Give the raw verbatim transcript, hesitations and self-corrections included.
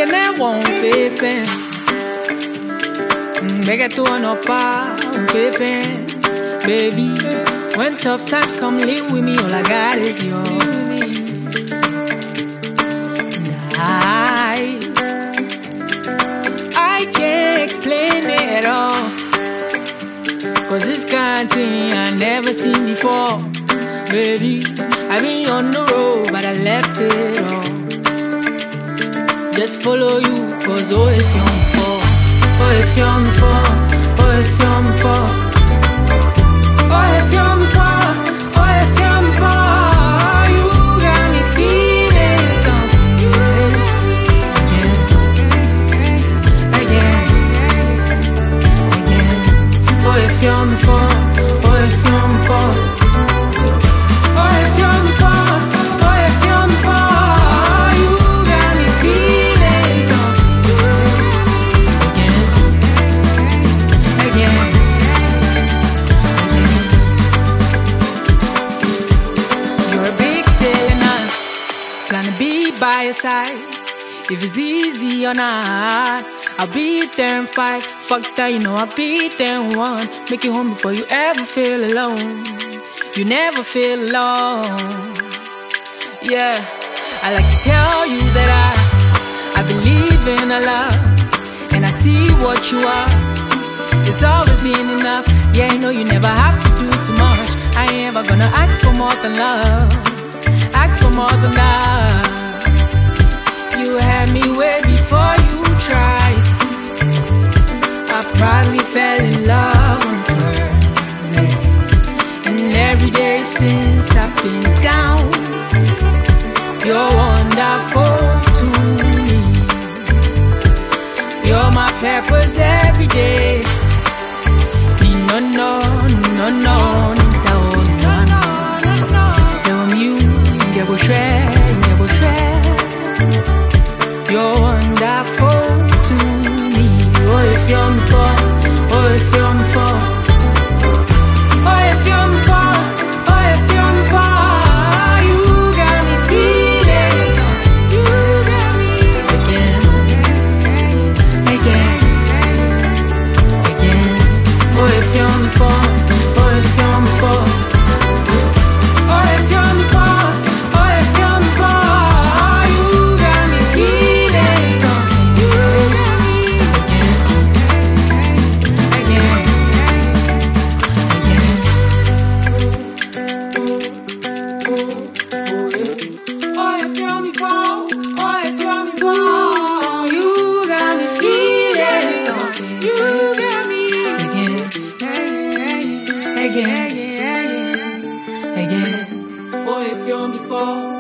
que me won't fefe. Bega to an opa, fefe. Baby, when tough times come, live with me. All I got is yours. I, I can't explain it at all, 'cause this kind of thing I never seen before. Baby, I been on the road, but I left it all. Just follow you, 'cause oh, if you're on the floor, oh, if you're on the floor, oh, if you're on the floor, oh, if you're on the floor, oh, if you're on the floor, you got me feeling something, again, again, again. Oh, if you're on the floor, oh, if you're on the floor, oh, if you're on the floor, oh, if you're on the floor, you got me feeling something, again, again, again. You're a big deal and I plan to be by your side. If it's easy or not, I'll be there and fight. Fuck that, you know I'll be there and one. Make it home before you ever feel alone. You never feel alone. Yeah, I like to tell you that I I believe in a love, and I see what you are. It's always been enough. Yeah, I know you never have to do too much. I ain't ever gonna ask for more than love. Ask for more than love. You had me way before you tried. I probably fell in love on first day. And every day since I've been down, you're wonderful to me. You're my purpose every day. No, no, no, no, no, no, no. You're you, you're shred, you're shred. You're wonderful to me. Oh, if you're on the floor, oh, if you're on the floor, oh, if you're on the floor, oh, if you're on the floor, you got me feeling something. You got me again, again, again. Oh, if you're on the floor, oh, if you're on the floor, oh, if you're on the floor, oh, if you're on the floor, you got me feeling something. You got me again, again, again. Oh, if you're on the floor, oh, if you're on the floor, you got me feeling something. You got me again, again, again, again. Oh, if you're on the floor.